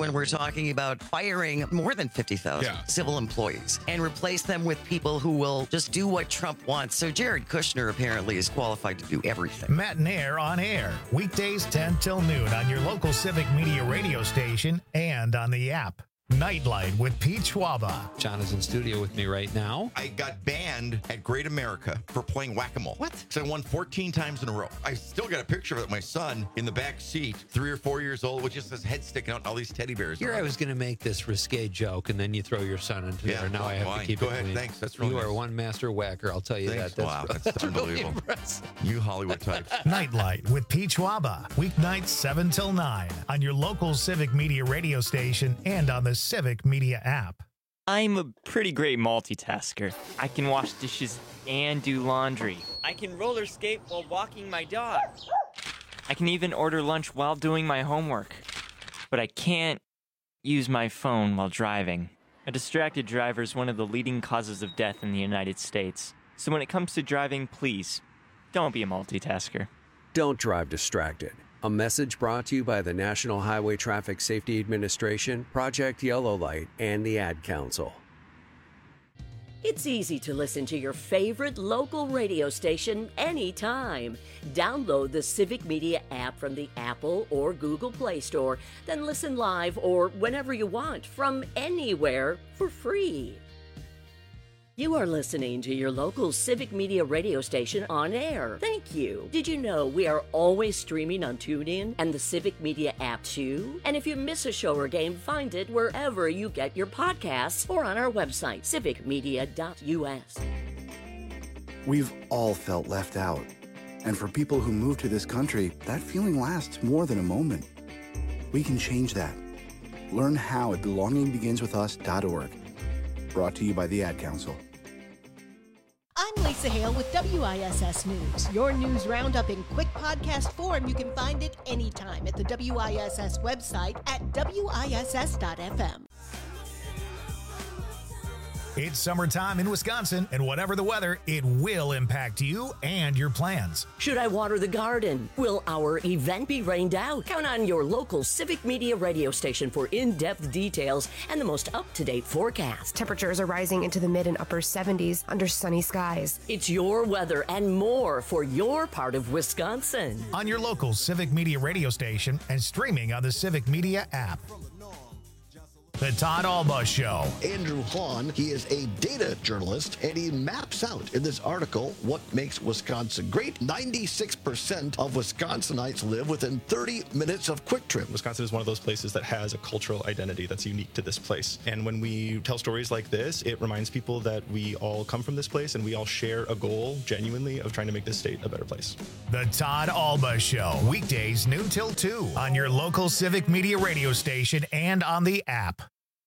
when we're talking about firing more than 50,000 civil employees and replace them with people who will just do what Trump wants. So Jared Kushner apparently is qualified to do everything. Matt and Air on air, weekdays 10 till noon on your local Civic Media radio station and on the app. Nightlight with Pete Schwaba. John is in studio with me right now. I got banned at Great America for playing whack-a-mole. What? So I won 14 times in a row. I still got a picture of it, my son in the back seat, 3 or 4 years old, with just his head sticking out and all these teddy bears. Here I was going to make this risque joke, and then you throw your son into there. Now I have to keep Go it ahead. clean. Thanks. That's really You nice. are one master whacker, I'll tell you Thanks. that. Wow, that's really unbelievable. impressive. You Hollywood types. Nightlight with Pete Schwaba. Weeknights 7 till 9 on your local Civic Media radio station and on the Civic Media app. I'm a pretty great multitasker. I can wash dishes and do laundry. I can roller skate while walking my dog. I can even order lunch while doing my homework. But I can't use my phone while driving. A distracted driver is one of the leading causes of death in the United States. So when it comes to driving, please, don't be a multitasker. Don't drive distracted. A message brought to you by the National Highway Traffic Safety Administration, Project Yellow Light, and the Ad Council. It's easy to listen to your favorite local radio station anytime. Download the Civic Media app from the Apple or Google Play Store, then listen live or whenever you want from anywhere for free. You are listening to your local Civic Media radio station on air. Thank you. Did you know we are always streaming on TuneIn and the Civic Media app too? And if you miss a show or game, find it wherever you get your podcasts or on our website, civicmedia.us. We've all felt left out. And for people who move to this country, that feeling lasts more than a moment. We can change that. Learn how at belongingbeginswithus.org. Brought to you by the Ad Council. I'm Lisa Hale with WISS News. Your news roundup in quick podcast form. You can find it anytime at the WISS website at WISS.FM. It's summertime in Wisconsin, and whatever the weather, it will impact you and your plans. Should I water the garden? Will our event be rained out? Count on your local Civic Media radio station for in-depth details and the most up-to-date forecast. Temperatures are rising into the mid and upper 70s under sunny skies. It's your weather and more for your part of Wisconsin. On your local Civic Media radio station and streaming on the Civic Media app. The Todd Alba Show. Andrew Hahn, he is a data journalist, and he maps out in this article what makes Wisconsin great. 96% of Wisconsinites live within 30 minutes of Quick Trip. Wisconsin is one of those places that has a cultural identity that's unique to this place. And when we tell stories like this, it reminds people that we all come from this place and we all share a goal, genuinely, of trying to make this state a better place. The Todd Alba Show. Weekdays noon till 2 on your local Civic Media radio station and on the app.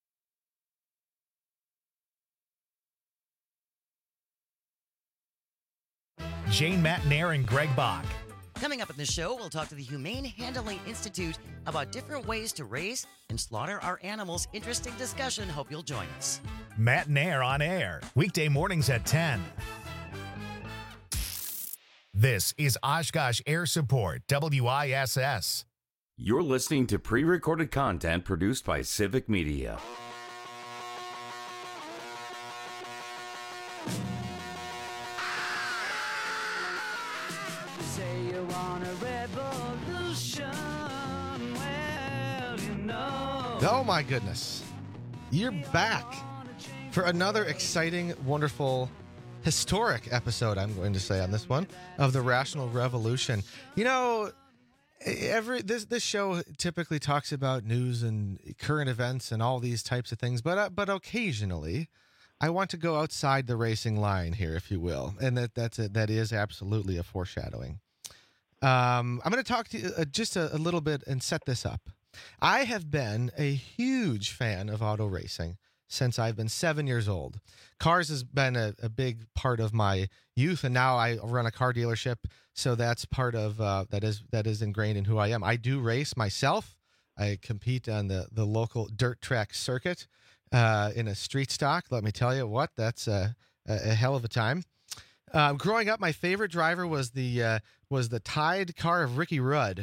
Jane Matnair and Greg Bach. Coming up in the show, we'll talk to the Humane Handling Institute about different ways to raise and slaughter our animals. Interesting discussion. Hope you'll join us. Matnair on air. Weekday mornings at 10. This is Oshkosh Air Support, WISS. You're listening to pre-recorded content produced by Civic Media. Oh my goodness. You're back for another exciting, wonderful, historic episode, I'm going to say on this one, of the Rational Revolution. You know, this show typically talks about news and current events and all these types of things, but occasionally I want to go outside the racing line here, if you will, and that is absolutely a foreshadowing. I'm going to talk to you just a little bit and set this up. I have been a huge fan of auto racing since I've been 7 years old. Cars has been a big part of my youth, and now I run a car dealership, so that's part of that is ingrained in who I am. I do race myself. I compete on the local dirt track circuit in a street stock. Let me tell you what, that's a hell of a time. Growing up, my favorite driver was the Tide car of Ricky Rudd.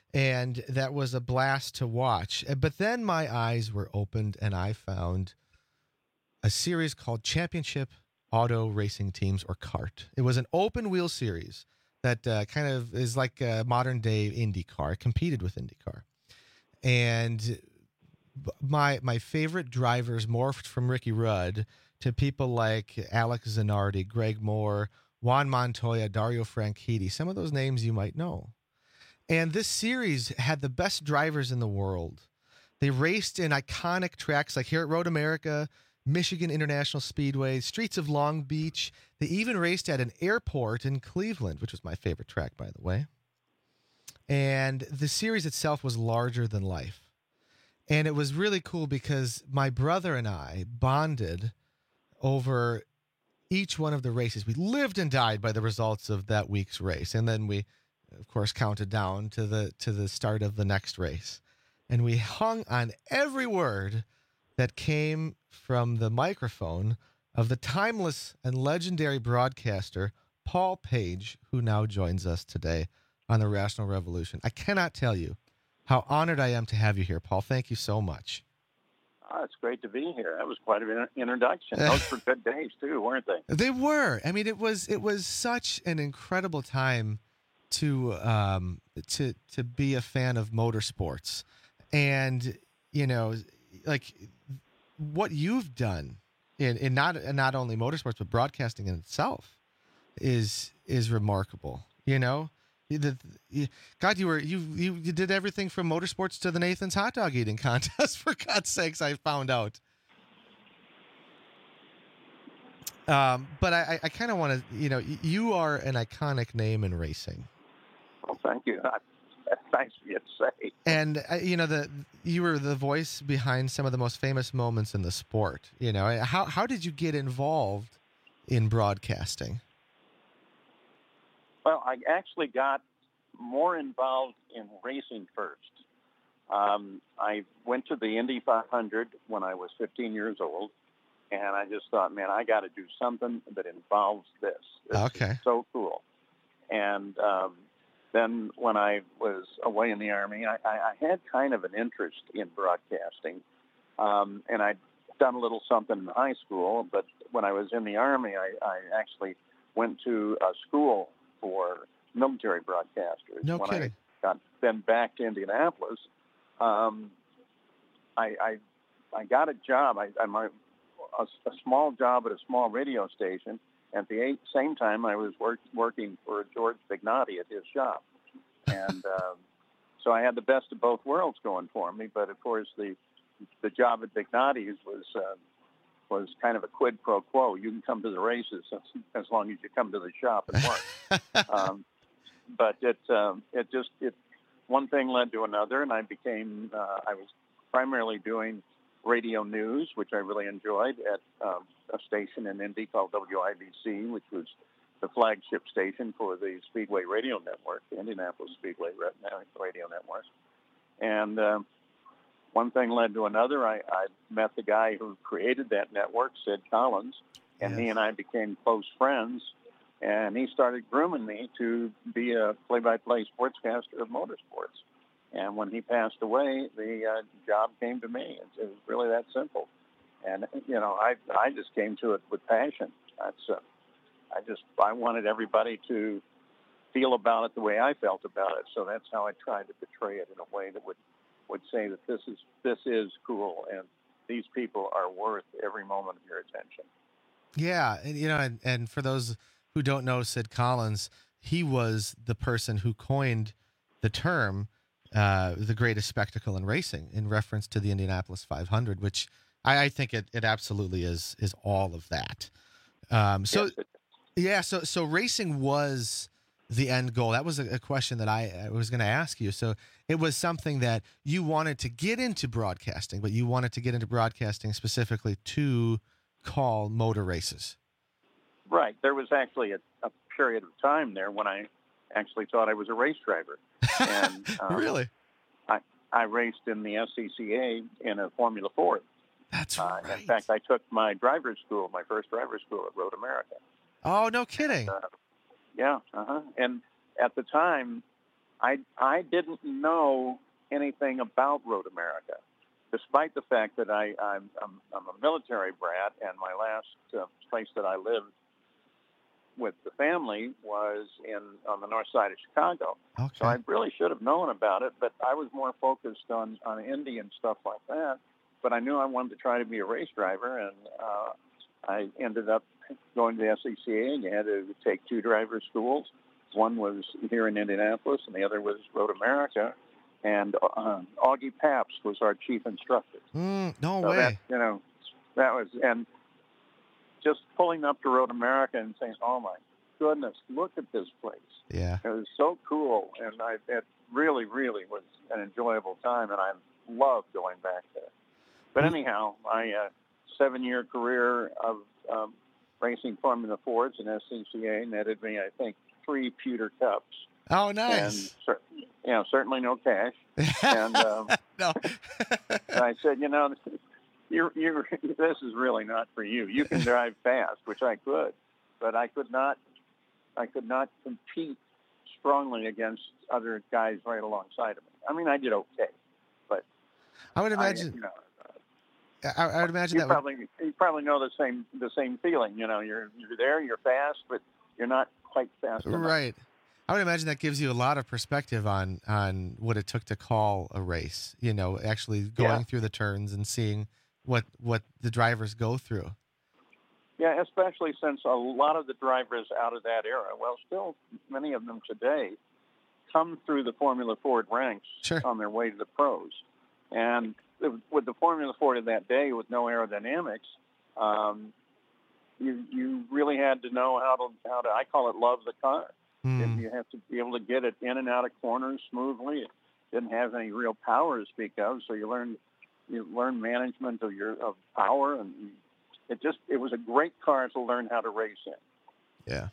And that was a blast to watch. But then my eyes were opened and I found a series called Championship Auto Racing Teams, or CART. It was an open wheel series that kind of is like a modern day IndyCar. It competed with IndyCar. And my favorite drivers morphed from Ricky Rudd to people like Alex Zanardi, Greg Moore, Juan Montoya, Dario Franchitti, some of those names you might know. And this series had the best drivers in the world. They raced in iconic tracks like here at Road America, Michigan International Speedway, streets of Long Beach. They even raced at an airport in Cleveland, which was my favorite track, by the way. And the series itself was larger than life. And it was really cool because my brother and I bonded over each one of the races. We lived and died by the results of that week's race. And then we, of course, counted down to the start of the next race. And we hung on every word that came from the microphone of the timeless and legendary broadcaster, Paul Page, who now joins us today on the Rational Revolution. I cannot tell you how honored I am to have you here, Paul. Thank you so much. Oh, it's great to be here. That was quite an introduction. Those were good days, too, weren't they? They were. I mean, it was such an incredible time to be a fan of motorsports. And, you know, like what you've done in not only motorsports, but broadcasting in itself is remarkable, you know? God, you did everything from motorsports to the Nathan's hot dog eating contest. For God's sakes, I found out. But I kind of want to, you know, you are an iconic name in racing. Well, thank you. That's nice of you to say. And you know, you were the voice behind some of the most famous moments in the sport. You know, how did you get involved in broadcasting? Well, I actually got more involved in racing first. I went to the Indy 500 when I was 15 years old, and I just thought, man, I got to do something that involves this. This is so cool. And then when I was away in the Army, I had kind of an interest in broadcasting, and I'd done a little something in high school, but when I was in the Army, I actually went to a school for military broadcasters. No when kidding. I got then back to Indianapolis, I got a job. A small job at a small radio station. At the same time, I was working for George Vignotti at his shop, and so I had the best of both worlds going for me. But of course, the job at Vignotti's was kind of a quid pro quo. You can come to the races as long as you come to the shop and work. But it one thing led to another, and I was primarily doing radio news, which I really enjoyed at a station in Indy called WIBC, which was the flagship station for the Speedway Radio Network, the Indianapolis Speedway Radio Network. And one thing led to another. I met the guy who created that network, Sid Collins, and he and I became close friends. And he started grooming me to be a play-by-play sportscaster of motorsports. And when he passed away, the job came to me. It was really that simple. And, you know, I just came to it with passion. I wanted everybody to feel about it the way I felt about it. So that's how I tried to portray it in a way that would say that this is cool and these people are worth every moment of your attention. Yeah, and you know, and for those who don't know Sid Collins, he was the person who coined the term the greatest spectacle in racing in reference to the Indianapolis 500, which I think it absolutely is all of that. So racing was the end goal. That was a question that I was going to ask you. So it was something that you wanted to get into broadcasting, but you wanted to get into broadcasting specifically to call motor races. Right. There was actually a period of time there when I actually thought I was a race driver. And, really? I raced in the SCCA in a Formula Ford. That's right. In fact, I took my first driver's school at Road America. Oh, no kidding. And, And at the time, I didn't know anything about Road America, despite the fact that I'm a military brat, and my last place that I lived with the family was on the north side of Chicago. Okay. So I really should have known about it, but I was more focused on Indy and stuff like that. But I knew I wanted to try to be a race driver, and I ended up going to the SCCA, and you had to take 2 driver schools. One was here in Indianapolis, and the other was Road America. And Augie Pabst was our chief instructor. No so way. That was, and just pulling up to Road America and saying, "Oh my goodness, look at this place!" Yeah, it was so cool, and it really, really was an enjoyable time, and I loved going back there. But anyhow, my 7-year career of racing Formula Fords and SCCA netted me, I think, 3 Pewter Cups. Oh, nice. And certainly no cash. And no. I said, this is really not for you. You can drive fast, which I could, but I could not compete strongly against other guys right alongside of me. I mean, I did okay, but I would imagine. I would imagine you probably know the same feeling. You're there, you're fast, but you're not quite fast enough. Right. I would imagine that gives you a lot of perspective on what it took to call a race. Actually going through the turns and seeing what the drivers go through. Yeah, especially since a lot of the drivers out of that era, well, still many of them today, come through the Formula Ford ranks on their way to the pros. And with the Formula Ford of that day, with no aerodynamics, you really had to know how to I call it love the car. You have to be able to get it in and out of corners smoothly. It didn't have any real power to speak of, so you learn management of power, and it was a great car to learn how to race in. Yeah.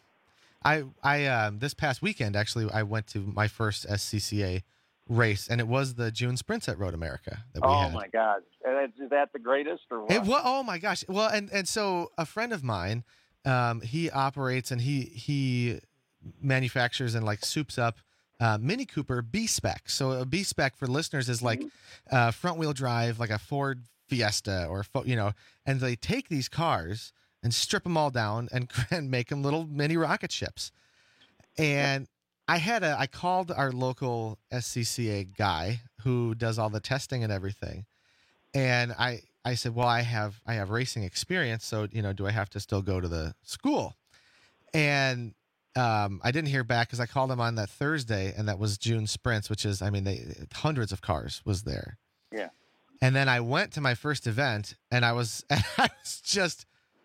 I this past weekend, actually, I went to my first SCCA race, and it was the June Sprints at Road America that we had. Oh, my God. Is that the greatest or what? Oh, my gosh. Well, and so a friend of mine, he operates and he manufactures and soups up Mini Cooper B-Spec. So a B-Spec for listeners is like front-wheel drive, like a Ford Fiesta or, and they take these cars and strip them all down and make them little mini rocket ships. And I called our local SCCA guy who does all the testing and everything. And I said, well, I have racing experience. So, do I have to still go to the school? And I didn't hear back because I called him on that Thursday, and that was June Sprints, which is, hundreds of cars was there. Yeah. And then I went to my first event, and I was just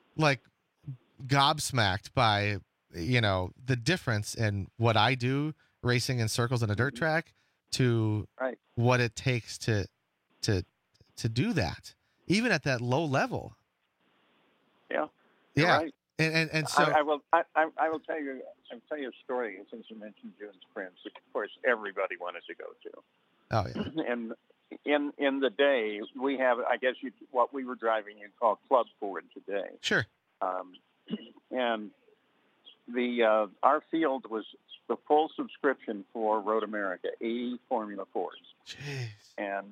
gobsmacked by, the difference in what I do racing in circles on a dirt track to what it takes to do that, even at that low level. Yeah. Yeah. Right. And so I will tell you a story since you mentioned June Sprints, which of course everybody wanted to go to. Oh yeah. And in the day we have, I guess what we were driving you'd call Club Ford today. Sure. And our field was the full subscription for Road America, 80 Formula Fords. Jeez. And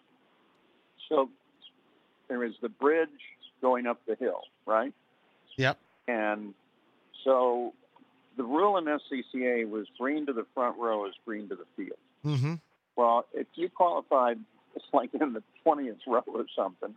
so there is the bridge going up the hill, right? Yep. And so the rule in SCCA was green to the front row is green to the field. Mm-hmm. Well, if you qualified, it's like in the 20th row or something,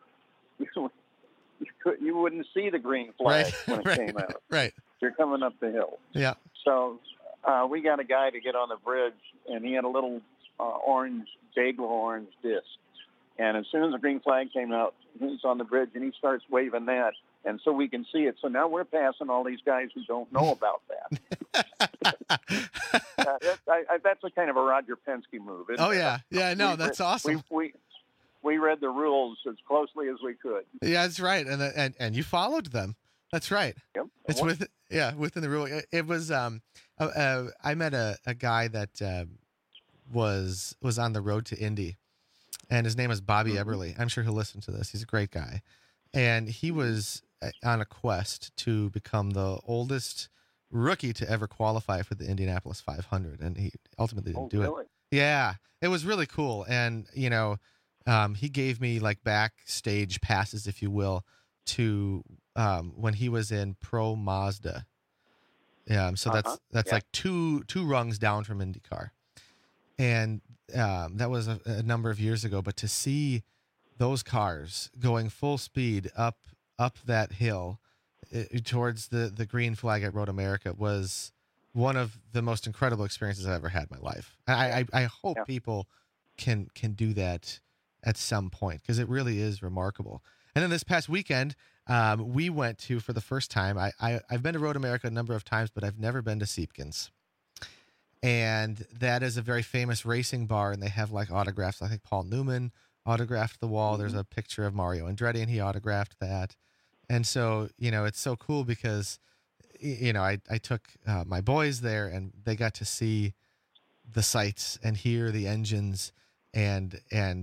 you wouldn't see the green flag when it came out. Right. You're coming up the hill. Yeah. So we got a guy to get on the bridge, and he had a little bagel orange disc. And as soon as the green flag came out, he's on the bridge, and he starts waving that. And so we can see it. So now we're passing all these guys who don't know about that. That's a kind of a Roger Penske move. Isn't it? Yeah. Yeah, no, that's awesome. We read the rules as closely as we could. Yeah, that's right. And you followed them. That's right. Yep. It's within the rule. It was I met a guy that was on the road to Indy, and his name is Bobby Eberly. I'm sure he'll listen to this. He's a great guy. And he was on a quest to become the oldest rookie to ever qualify for the Indianapolis 500, and he ultimately didn't do really? it. Yeah, it was really cool, and he gave me like backstage passes, if you will, to when he was in Pro Mazda. So that's like two rungs down from IndyCar, and that was a number of years ago. But to see those cars going full speed up that hill towards the green flag at Road America was one of the most incredible experiences I've ever had in my life. I hope people can do that at some point, because it really is remarkable. And then this past weekend, we went to, for the first time, I've been to Road America a number of times, but I've never been to Siepkens. And that is a very famous racing bar, and they have like autographs. I think Paul Newman autographed the wall. There's a picture of Mario Andretti, and he autographed that. And so, it's so cool because, I took my boys there, and they got to see the sights and hear the engines, and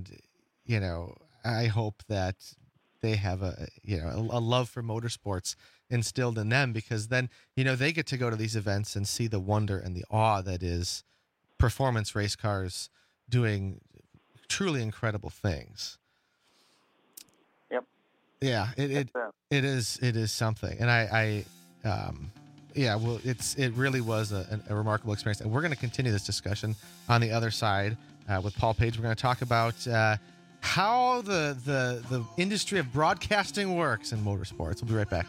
I hope that they have a love for motorsports instilled in them, because then, they get to go to these events and see the wonder and the awe that is performance race cars doing truly incredible things. Yep. Yeah, it is something. And it really was a remarkable experience. And we're going to continue this discussion on the other side with Paul Page. We're going to talk about how the industry of broadcasting works in motorsports. We'll be right back.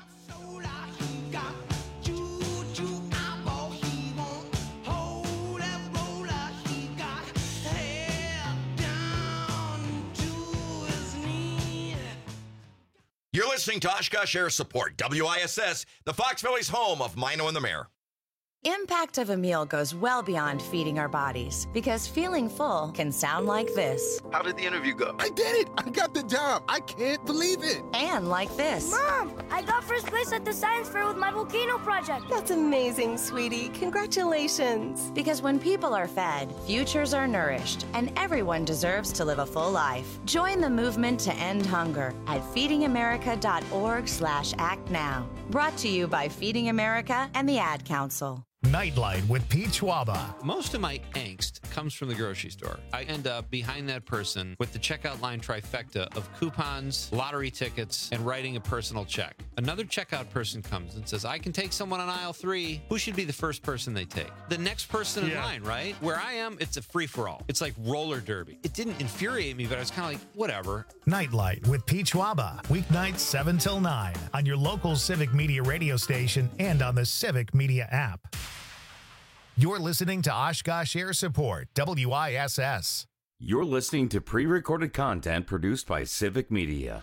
You're listening to Oshkosh Air Support, WISS, the Fox Valley's home of Mino and the Mayor. Impact of a meal goes well beyond feeding our bodies, because feeling full can sound like this. How did the interview go? I did it! I got the job! I can't believe it! And like this. Mom, I got first place at the science fair with my volcano project. That's amazing, sweetie. Congratulations. Because when people are fed, futures are nourished, and everyone deserves to live a full life. Join the movement to end hunger at feedingamerica.org/act now. Brought to you by Feeding America and the Ad Council. Nightlight with Pete Schwaba. Most of my angst comes from the grocery store. I end up behind that person with the checkout line trifecta of coupons, lottery tickets, and writing a personal check. Another checkout person comes and says, I can take someone on aisle 3. Who should be the first person they take? The next person in line, right? Where I am, it's a free-for-all. It's like roller derby. It didn't infuriate me, but I was kind of like, whatever. Nightlight with Pete Schwaba. Weeknights 7 till 9 on your local Civic Media radio station and on the Civic Media app. You're listening to Oshkosh Air Support, WISS. You're listening to pre-recorded content produced by Civic Media.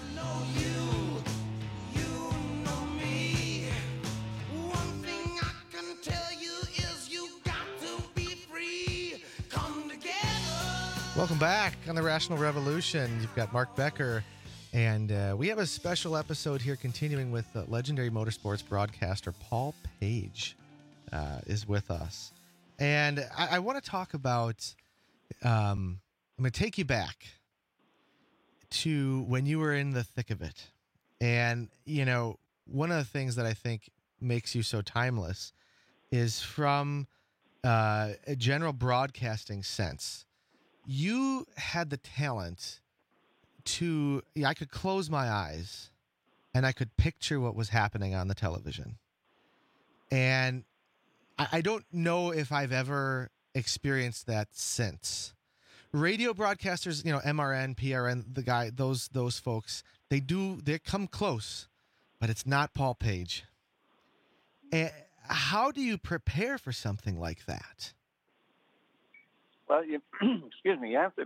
Welcome back on the Rational Revolution. You've got Mark Becker, and we have a special episode here continuing with legendary motorsports broadcaster Paul Page. Is with us. And I want to talk about, I'm going to take you back to when you were in the thick of it. And, one of the things that I think makes you so timeless is from a general broadcasting sense. You had the talent to, I could close my eyes and I could picture what was happening on the television. And I don't know if I've ever experienced that since. Radio broadcasters, MRN, PRN, those folks, they come close, but it's not Paul Page. And how do you prepare for something like that? Well, excuse me, you have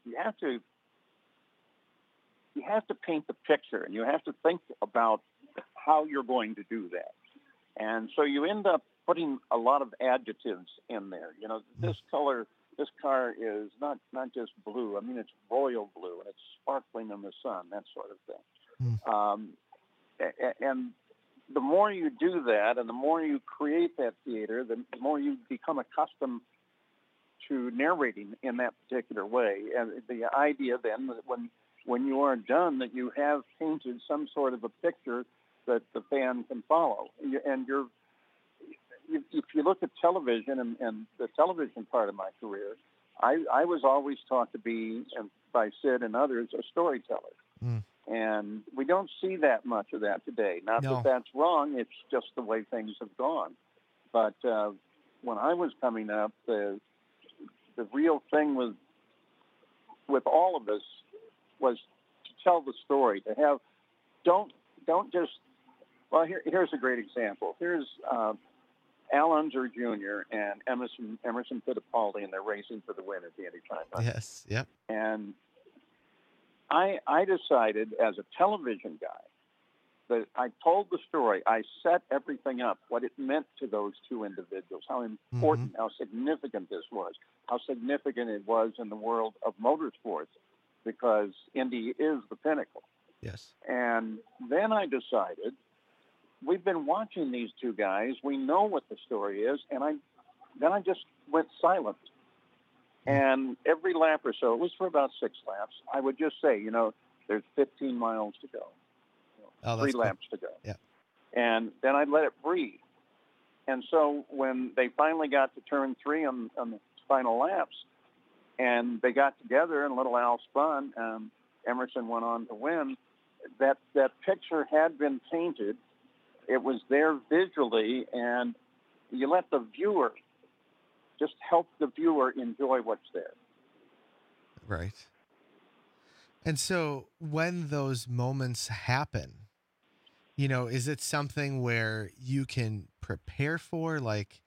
to paint the picture, and you have to think about how you're going to do that. And so you end up putting a lot of adjectives in there. This car is not just blue. I mean, it's royal blue, and it's sparkling in the sun, that sort of thing. And the more you do that, and the more you create that theater, the more you become accustomed to narrating in that particular way. And the idea then that when you are done, that you have painted some sort of a picture that the fan can follow. And if you look at television and the television part of my career, I was always taught to be, by Sid and others, a storyteller. And we don't see that much of that today. Not that that's wrong. It's just the way things have gone. But when I was coming up, the real thing with all of us was to tell the story. To have don't just. Well, here's a great example. Here's Al Unser Jr. and Emerson Fittipaldi, and they're racing for the win at the Indy 500. Yes. Yep. And I decided as a television guy that I told the story. I set everything up, what it meant to those two individuals, how important, how significant this was, how significant it was in the world of motorsports, because Indy is the pinnacle. Yes. And then I decided, we've been watching these two guys. We know what the story is. And I just went silent. And every lap or so, it was for about 6 laps, I would just say, there's 15 miles to go, 3 laps to go. Yeah. And then I'd let it breathe. And so when they finally got to turn 3 on the final laps, and they got together and little Al spun, Emerson went on to win, that picture had been painted. It was there visually, and you let the viewer just help the viewer enjoy what's there. Right. And so when those moments happen, is it something where you can prepare for,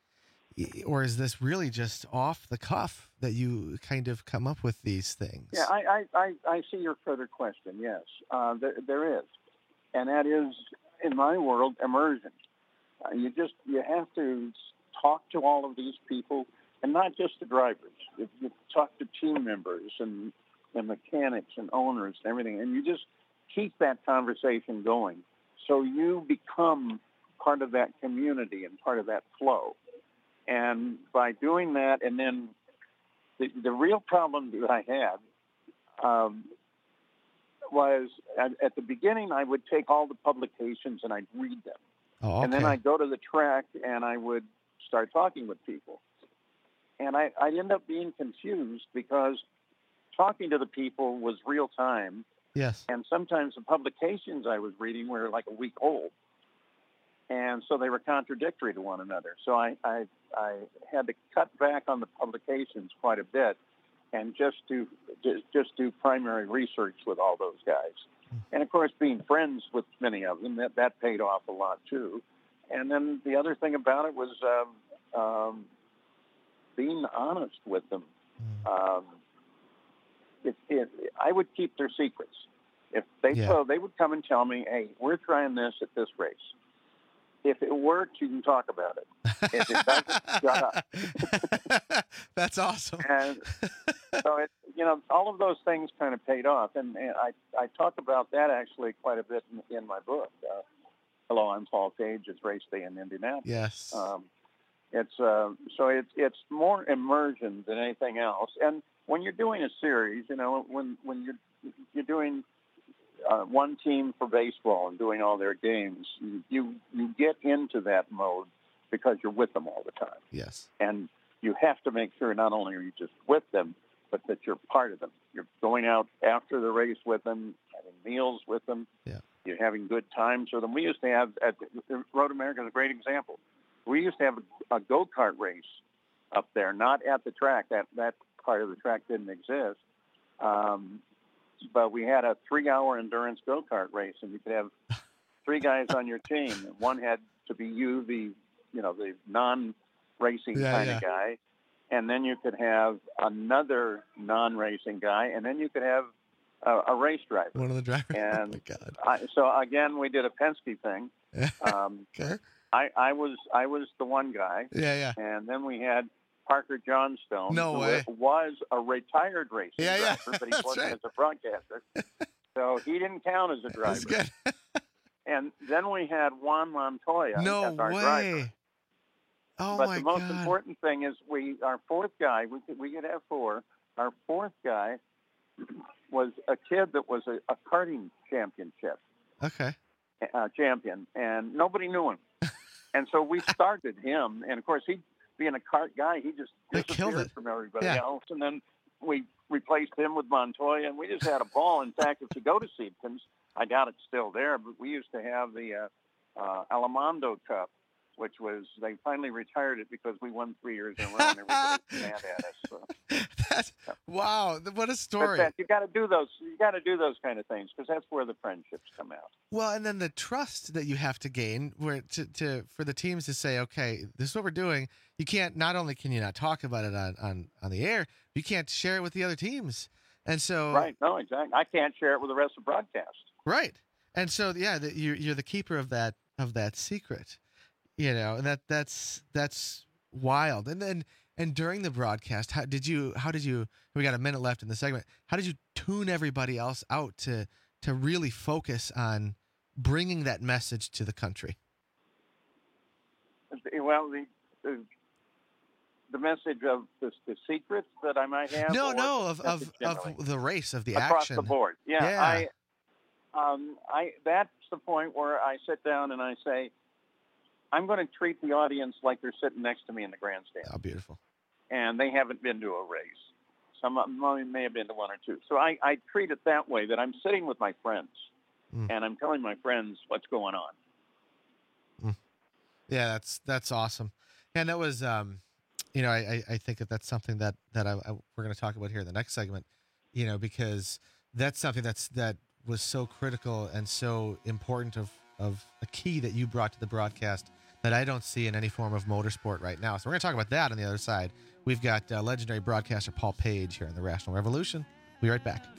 or is this really just off the cuff that you kind of come up with these things? Yeah, I see your further question. Yes, there is. And that is, in my world, immersion. You have to talk to all of these people, and not just the drivers. You talk to team members and mechanics and owners and everything, and you just keep that conversation going. So you become part of that community and part of that flow. And by doing that, and then the real problem that I had was at the beginning, I would take all the publications and I'd read them. Oh, okay. And then I'd go to the track and I would start talking with people. And I'd end up being confused because talking to the people was real time. Yes. And sometimes the publications I was reading were like a week old. And so they were contradictory to one another. So I had to cut back on the publications quite a bit and just do primary research with all those guys. And, of course, being friends with many of them, that paid off a lot, too. And then the other thing about it was being honest with them. I would keep their secrets. If they they would come and tell me, hey, we're trying this at this race. If it worked, you can talk about it. If it doesn't, shut up. That's awesome. And so, all of those things kind of paid off. And I talk about that actually quite a bit in my book. Hello, I'm Paul Cage. It's Race Day in Indianapolis. Yes. It's more immersion than anything else. And when you're doing a series, when you're doing one team for baseball and doing all their games, you get into that mode because you're with them all the time. Yes. And you have to make sure not only are you just with them, but that you're part of them. You're going out after the race with them, having meals with them. Yeah. You're having good times with them. We used to have, Road America is a great example. We used to have a go-kart race up there, not at the track. That part of the track didn't exist. But we had a 3-hour endurance go-kart race, and you could have 3 guys on your team. One had to be the non-racing kind of guy, and then you could have another non-racing guy, and then you could have a race driver. One of the drivers. And oh my God. So again, we did a Penske thing. Okay. I was the one guy. Yeah. And then we had Parker Johnstone, who was a retired racing driver, but he wasn't as a broadcaster. So he didn't count as a driver. That's good. And then we had Juan Montoya as our driver. Oh, but my the most God. important thing is our fourth guy, we could have 4. Our fourth guy was a kid that was a karting championship. Okay. Champion, and nobody knew him. And so we started him. And, of course, he being a cart guy, he just killed disappeared it from everybody Yeah. else. And then we replaced him with Montoya, and we just had a ball. In fact, if you go to Siebken's, I doubt it's still there, but we used to have the Alamondo Cup, which was, they finally retired it because we won 3 years in a row, and everybody was mad at us. So. Wow, what a story. But you got to do those. You got to do those kind of things because that's where the friendships come out. Well, and then the trust that you have to gain, where for the teams to say, okay, this is what we're doing. You can't. Not only can you not talk about it on the air, you can't share it with the other teams. And so, right? No, exactly. I can't share it with the rest of the broadcast. Right. And so, yeah, you're the keeper of that secret. You know, and that's wild. And then. And during the broadcast, how did you? We got a minute left in the segment. How did you tune everybody else out to really focus on bringing that message to the country? Well, the message of the secrets that I might have. Of the race, of the across action the board. Yeah. That's the point where I sit down and I say, I'm going to treat the audience like they're sitting next to me in the grandstand. Oh, beautiful. And they haven't been to a race. Some of them may have been to one or two. So I treat it that way, that I'm sitting with my friends, and I'm telling my friends what's going on. Yeah, that's awesome. And that was, I think that's something that we're going to talk about here in the next segment, because that's something that was so critical and so important of a key that you brought to the broadcast that I don't see in any form of motorsport right now. So we're going to talk about that on the other side. We've got legendary broadcaster Paul Page here in the Rational Revolution. We'll be right back.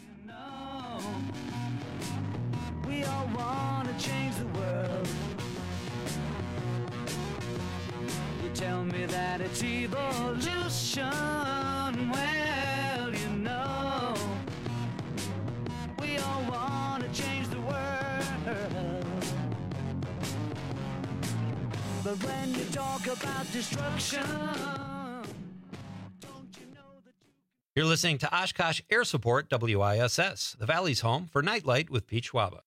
We all want to change the world. You tell me that it's evolution. Well, we all want to change the world. But when you talk about destruction, You're listening to Oshkosh Air Support, WISS, the Valley's home for Nightlight with Pete Schwaba.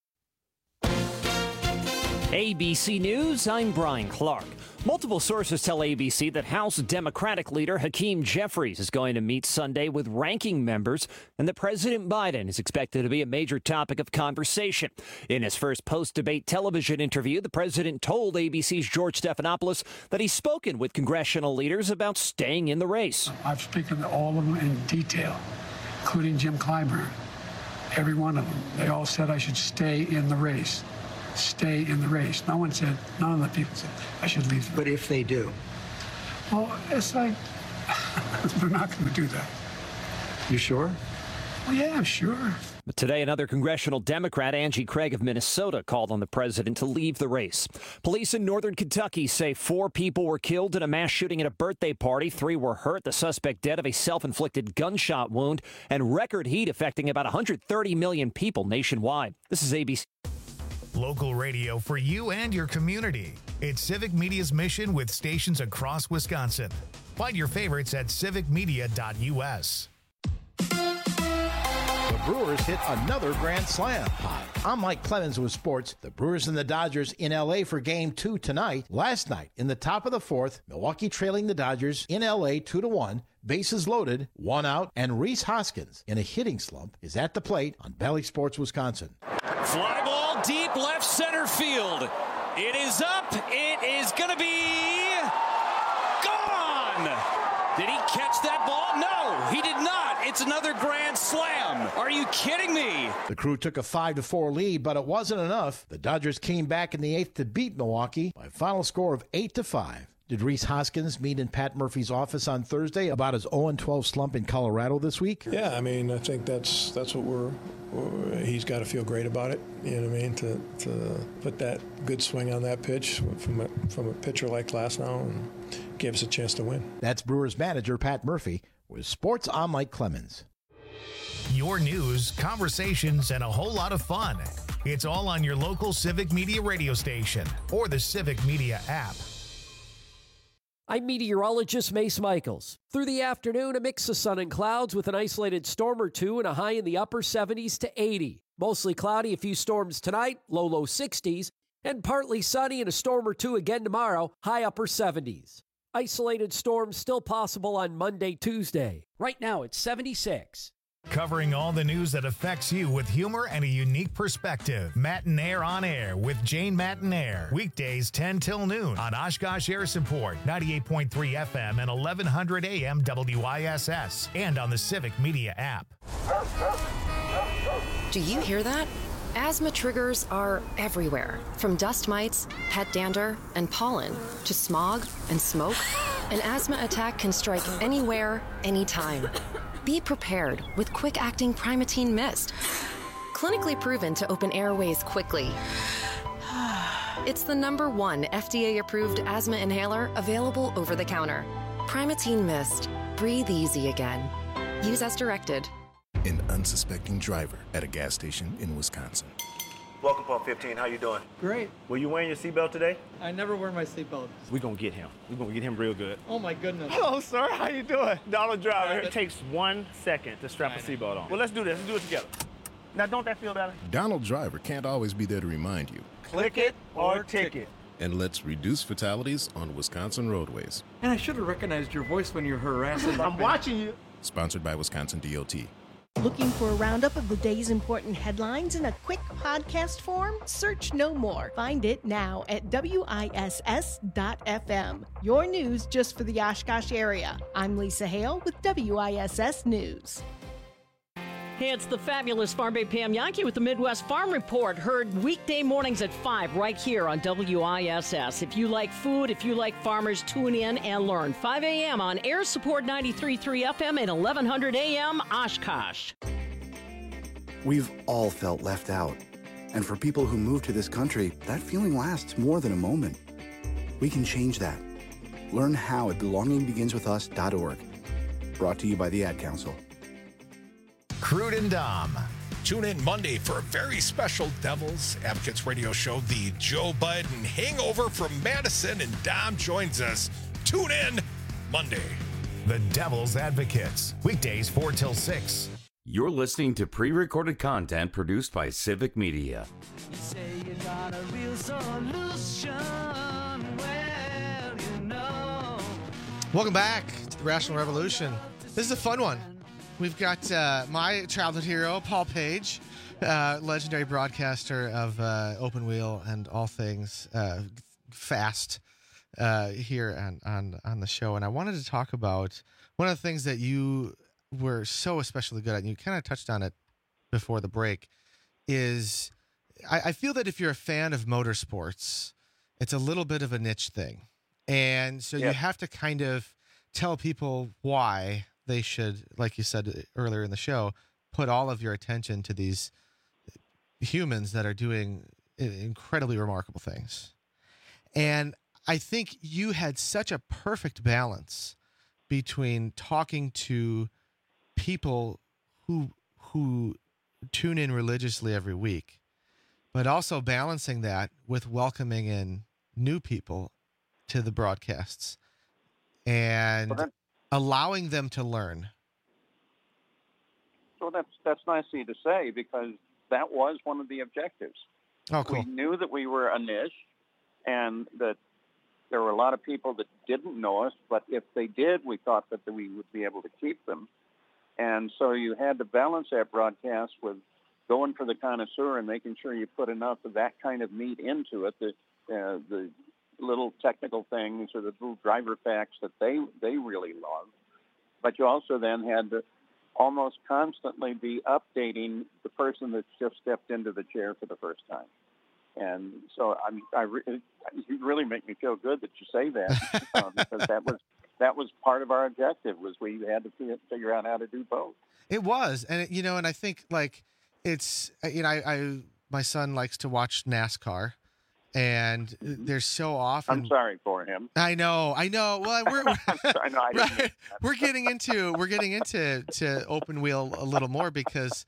ABC News, I'm Brian Clark. Multiple sources tell ABC that House Democratic leader Hakeem Jeffries is going to meet Sunday with ranking members and that President Biden is expected to be a major topic of conversation. In his first post-debate television interview, the president told ABC's George Stephanopoulos that he's spoken with congressional leaders about staying in the race. I've spoken to all of them in detail, including Jim Clyburn. Every one of them. They all said I should stay in the race. Stay in the race. None of the people said I should leave. But if they do? Well, it's like, they're not going to do that. You sure? Well, yeah, I'm sure. But today, another congressional Democrat, Angie Craig of Minnesota, called on the president to leave the race. Police in northern Kentucky say 4 people were killed in a mass shooting at a birthday party. 3 were hurt. The suspect dead of a self-inflicted gunshot wound, and record heat affecting about 130 million people nationwide. This is ABC. Local radio for you and your community. It's Civic Media's mission with stations across Wisconsin. Find your favorites at civicmedia.us. The Brewers hit another grand slam. Hi, I'm Mike Clemens with sports. The Brewers and the Dodgers in L.A. for Game 2 tonight. Last night, in the top of the 4th, Milwaukee trailing the Dodgers in L.A. 2-1. Bases loaded, 1 out, and Rhys Hoskins, in a hitting slump, is at the plate on Bally Sports Wisconsin. Fly ball deep left center field. It is up. It is going to be gone. Did he catch that ball? No, he did not. It's another grand slam. Are you kidding me? The Crew took a 5-4 lead, but it wasn't enough. The Dodgers came back in the 8th to beat Milwaukee by a final score of 8-5. Did Rhys Hoskins meet in Pat Murphy's office on Thursday about his 0-12 slump in Colorado this week? Yeah, I mean, I think that's what he's got to feel great about it. You know what I mean? To put that good swing on that pitch from a pitcher like Glasnow and give us a chance to win. That's Brewers manager Pat Murphy with Sports. I'm Mike Clemens. Your news, conversations, and a whole lot of fun. It's all on your local Civic Media radio station or the Civic Media app. I'm meteorologist Mace Michaels. Through the afternoon, a mix of sun and clouds with an isolated storm or two and a high in the upper 70s to 80. Mostly cloudy, a few storms tonight, low 60s. And partly sunny and a storm or two again tomorrow, high upper 70s. Isolated storms still possible on Monday, Tuesday. Right now it's 76. Covering all the news that affects you with humor and a unique perspective. Matinaire on Air with Jane Matinaire. Weekdays 10 till noon on Oshkosh Air Support, 98.3 FM and 1100 AM WISS. And on the Civic Media app. Do you hear that? Asthma triggers are everywhere, from dust mites, pet dander, and pollen, to smog and smoke. An asthma attack can strike anywhere, anytime. Be prepared with quick-acting Primatene Mist. Clinically proven to open airways quickly. It's the #1 FDA-approved asthma inhaler available over the counter. Primatene Mist. Breathe easy again. Use as directed. An unsuspecting driver at a gas station in Wisconsin. Welcome, Pump 15. How you doing? Great. Were you wearing your seatbelt today? I never wear my seatbelt. We're going to get him. We're going to get him real good. Oh, my goodness. Hello, sir. How you doing? Donald Driver. It takes 1 second to strap a seatbelt on. Well, let's do this. Let's do it together. Now, don't that feel better? Donald Driver can't always be there to remind you. Click it or ticket. And let's reduce fatalities on Wisconsin roadways. And I should have recognized your voice when you're harassing. I'm watching you. Sponsored by Wisconsin DOT. Looking for a roundup of the day's important headlines in a quick podcast form? Search no more. Find it now at WISS.FM. Your news just for the Oshkosh area. I'm Lisa Hale with WISS News. Hey, it's the fabulous Farm Bay Pam Yankee with the Midwest Farm Report, heard weekday mornings at 5 right here on WISS. If you like food, if you like farmers, tune in and learn. 5 a.m. on Air Support 93.3 FM and 1100 AM Oshkosh. We've all felt left out. And for people who move to this country, that feeling lasts more than a moment. We can change that. Learn how at belongingbeginswithus.org. Brought to you by the Ad Council. Crude and Dom. Tune in Monday for a very special Devil's Advocates radio show, the Joe Biden Hangover from Madison, and Dom joins us. Tune in Monday. The Devil's Advocates, weekdays 4 till 6. You're listening to pre-recorded content produced by Civic Media. You say you got a real solution. Well, you know. Welcome back to the Rational Revolution. This is a fun one. We've got my childhood hero, Paul Page, legendary broadcaster of Open Wheel and all things fast here on the show. And I wanted to talk about one of the things that you were so especially good at, and you kind of touched on it before the break, is I feel that if you're a fan of motorsports, it's a little bit of a niche thing. And so you have to kind of tell people why they should, like you said earlier in the show, put all of your attention to these humans that are doing incredibly remarkable things. And I think you had such a perfect balance between talking to people who tune in religiously every week, but also balancing that with welcoming in new people to the broadcasts and allowing them to learn. So that's nice of you to say, because that was one of the objectives. Oh, cool. We knew that we were a niche and that there were a lot of people that didn't know us, but if they did, we thought that we would be able to keep them. And so you had to balance that broadcast with going for the connoisseur and making sure you put enough of that kind of meat into it, the little technical things or the little driver facts that they really love. But you also then had to almost constantly be updating the person that's just stepped into the chair for the first time. And so you really make me feel good that you say that, because that was part of our objective, was we had to figure out how to do both. It was. And, and I think, like, it's, my son likes to watch NASCAR. And there's so often. I'm sorry for him. I know. Well, we're getting into Open Wheel a little more because,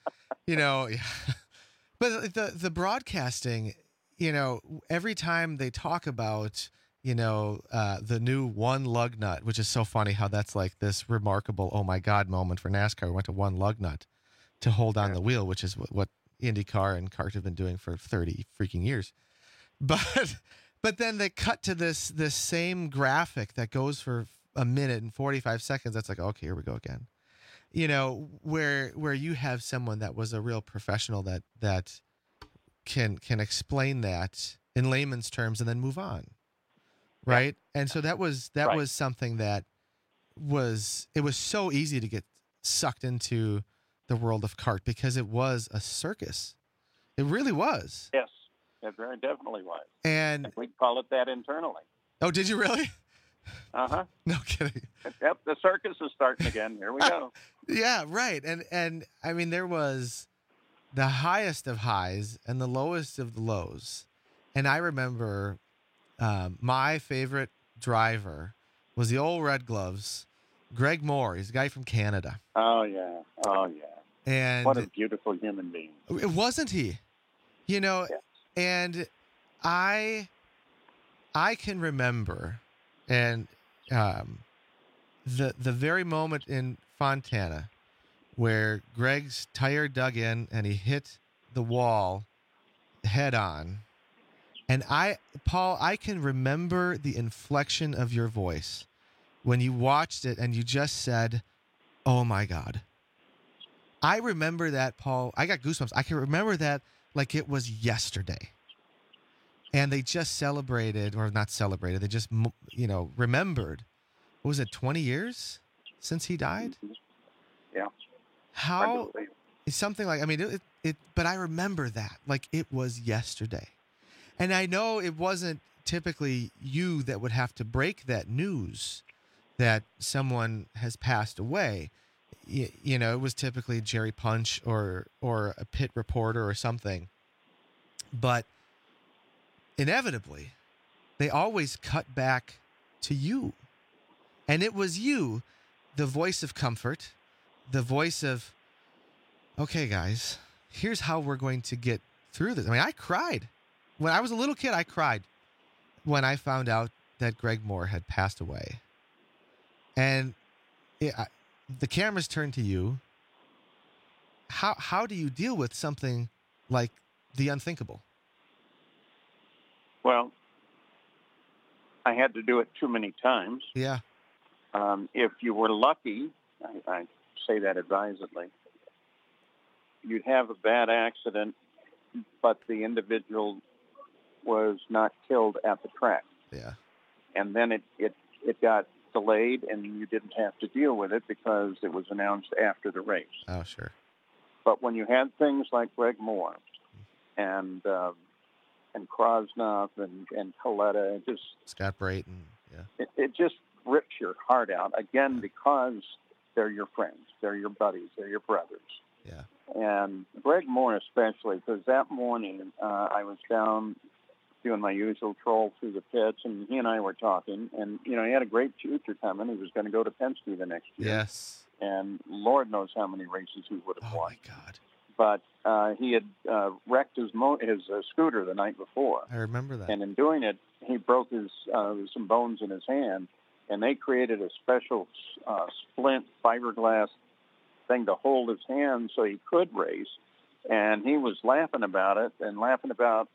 but the broadcasting, every time they talk about, the new one lug nut, which is so funny how that's like this remarkable, oh my God moment for NASCAR. We went to one lug nut to hold on the wheel, which is what IndyCar and CART have been doing for 30 freaking years. But then they cut to this same graphic that goes for a minute and 45 seconds. That's like, okay, here we go again. You know, where you have someone that was a real professional that can explain that in layman's terms and then move on. Right? Yeah. And so that was something that was so easy to get sucked into the world of CART because it was a circus. It really was. Yes, it very definitely was. And we call it that internally. Oh, did you really? Uh-huh. No kidding. Yep, the circus is starting again. Here we go. Yeah, right. And I mean, there was the highest of highs and the lowest of the lows. And I remember my favorite driver was the old Red Gloves, Greg Moore. He's a guy from Canada. Oh, yeah. And what a beautiful human being. Wasn't he? You know, yes. And I can remember, and the very moment in Fontana where Greg's tire dug in and he hit the wall head on. And Paul, I can remember the inflection of your voice when you watched it and you just said, "Oh my God." I remember that, Paul. I got goosebumps. I can remember that like it was yesterday. And they just celebrated, or not celebrated, they just, remembered. What was it, 20 years since he died? Yeah. How? It's something like, I mean, but I remember that like it was yesterday. And I know it wasn't typically you that would have to break that news that someone has passed away. You know, it was typically Jerry Punch or a pit reporter or something. But inevitably, they always cut back to you. And it was you, the voice of comfort, the voice of, okay, guys, here's how we're going to get through this. I mean, I cried. When I was a little kid, I cried when I found out that Greg Moore had passed away. And the cameras turned to you. How do you deal with something like the unthinkable? Well, I had to do it too many times. Yeah. If you were lucky, I say that advisedly, you'd have a bad accident, but the individual was not killed at the track. Yeah. And then it got delayed, and you didn't have to deal with it because it was announced after the race. Oh, sure. But when you had things like Greg Moore and Krosnoff and Coletta, it just Scott Brayton, yeah, it just rips your heart out again because they're your friends, they're your buddies, they're your brothers. Yeah. And Greg Moore especially, because that morning I was down doing my usual troll through the pits, and he and I were talking, and, he had a great future coming. He was going to go to Penske the next year. Yes. And Lord knows how many races he would have won. Oh, my God. But he had wrecked his scooter the night before. I remember that. And in doing it, he broke some bones in his hand, and they created a special splint fiberglass thing to hold his hand so he could race. And he was laughing about it and laughing about,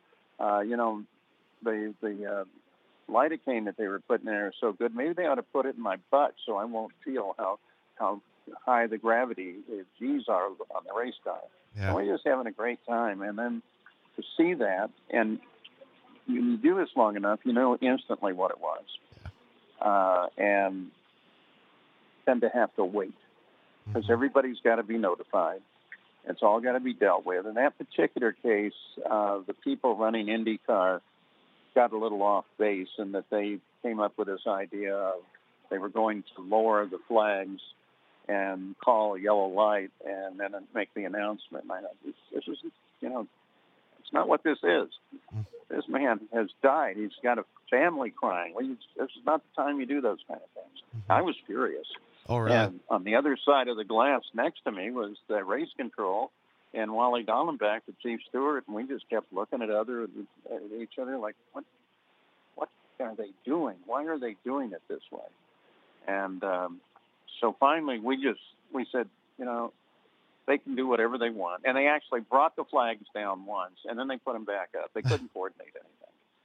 the lidocaine that they were putting there is so good. Maybe they ought to put it in my butt so I won't feel how high the gravity G's are on the race car. Yeah. And we're just having a great time. And then to see that, and you do this long enough, you know instantly what it was. Yeah. And then to have to wait, because everybody's got to be notified. It's all got to be dealt with. In that particular case, the people running IndyCar got a little off base in that they came up with this idea of they were going to lower the flags and call a yellow light and then make the announcement. And I know, this is, it's not what this is. This man has died. He's got a family crying. This is not the time you do those kind of things. I was furious. All right. And on the other side of the glass next to me was the race control and Wally Dallenbach, the chief steward, and we just kept looking at each other like, what are they doing? Why are they doing it this way? And so finally we said, they can do whatever they want. And they actually brought the flags down once, and then they put them back up. They couldn't coordinate anything.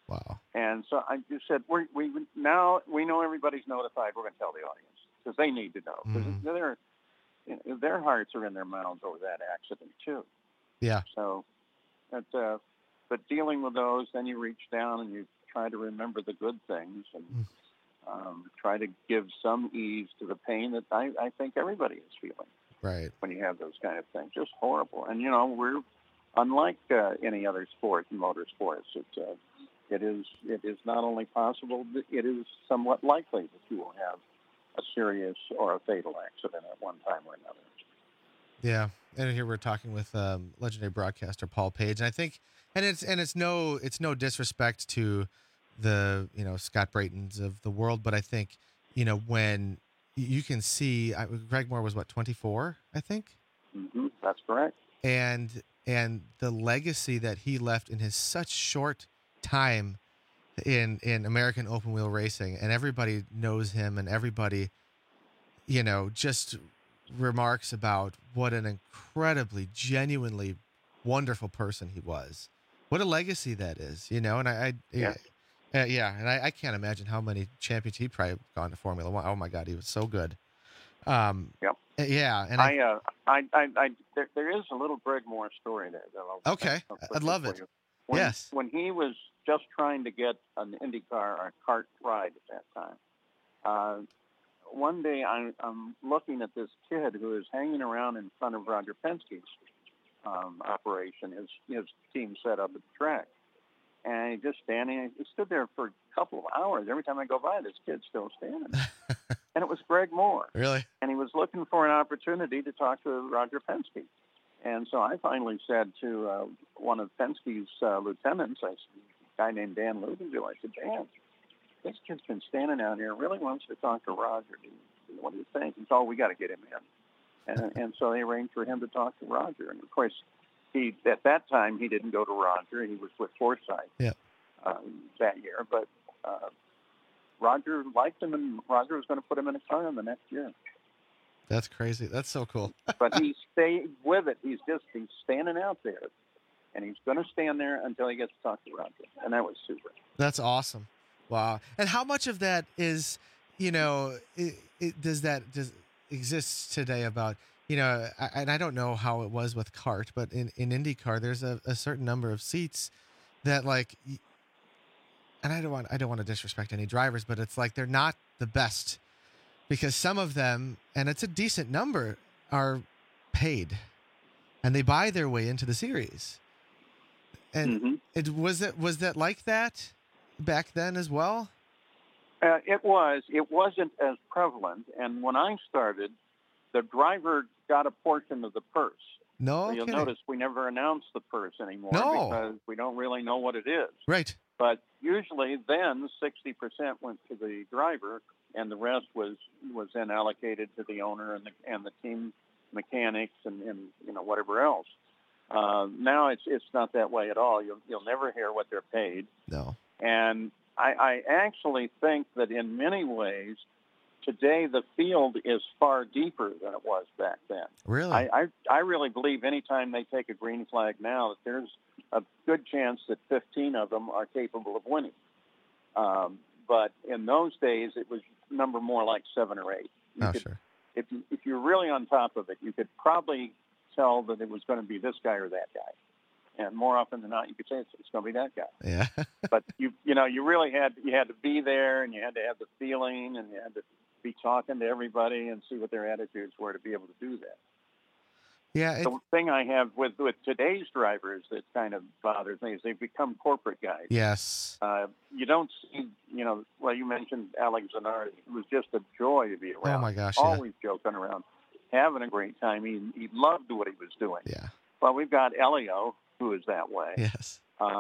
Wow. And so I just said, now we know everybody's notified. We're going to tell the audience because they need to know. Because their hearts are in their mouths over that accident, too. Yeah. So, but dealing with those, then you reach down and you try to remember the good things and try to give some ease to the pain that I think everybody is feeling. Right. When you have those kind of things. Just horrible. And, we're unlike any other sport in motorsports. It is not only possible, but it is somewhat likely that you will have a serious or a fatal accident at one time or another. Yeah, and here we're talking with legendary broadcaster Paul Page, and I think, it's no disrespect to the Scott Braytons of the world, but I think when you can see Greg Moore was 24, I think. Mm-hmm, that's correct. And the legacy that he left in his such short time in American open wheel racing, and everybody knows him, and everybody just remarks about what an incredibly genuinely wonderful person he was. What a legacy that is, and I can't imagine how many champions he probably gone to Formula One. Oh my God, he was so good. Yep. Yeah, and there is a little Greg Moore story there. Okay, I'd love it. Yes. When he was just trying to get an IndyCar or a kart ride at that time, one day I'm looking at this kid who is hanging around in front of Roger Penske's operation, his team set up at the track. And he's just standing. He stood there for a couple of hours. Every time I go by, this kid's still standing. And it was Greg Moore. Really? And he was looking for an opportunity to talk to Roger Penske. And so I finally said to one of Penske's lieutenants, a guy named Dan Louisville, I said, Dan, this kid's been standing out here, really wants to talk to Roger. What do you think? He said, we got to get him in. And so they arranged for him to talk to Roger. And, of course, at that time, he didn't go to Roger. He was with Forsythe that year. But Roger liked him, and Roger was going to put him in a car in the next year. That's crazy. That's so cool. But he stayed with it. He's standing out there, and he's going to stand there until he gets to talk to Roger. And that was super. That's awesome. Wow. And how much of that is, does exist today about, and I don't know how it was with kart, but in IndyCar, there's a certain number of seats that and I don't want to disrespect any drivers, but it's like they're not the best because some of them, and it's a decent number, are paid and they buy their way into the series. And was that like that back then as well? It was. It wasn't as prevalent. And when I started, the driver got a portion of the purse. No, so you'll notice we never announce the purse anymore because we don't really know what it is. Right. But usually then 60% went to the driver, and the rest was then allocated to the owner and the team mechanics and whatever else. Now it's not that way at all. You'll never hear what they're paid. No. And I actually think that in many ways today the field is far deeper than it was back then. Really? I really believe anytime they take a green flag now that there's a good chance that 15 of them are capable of winning. But in those days it was number more like 7 or 8. Sure. If you're really on top of it, you could probably tell that it was going to be this guy or that guy. And more often than not, you could say it's going to be that guy. Yeah. But you really had to be there, and you had to have the feeling, and you had to be talking to everybody and see what their attitudes were to be able to do that. Yeah. The thing I have with today's drivers that kind of bothers me is they've become corporate guys. Yes. You don't see, you mentioned Alex Zanardi. It was just a joy to be around. Oh, my gosh, Always joking around, having a great time. He loved what he was doing. Yeah. Well, we've got Elio, who is that way. Yes.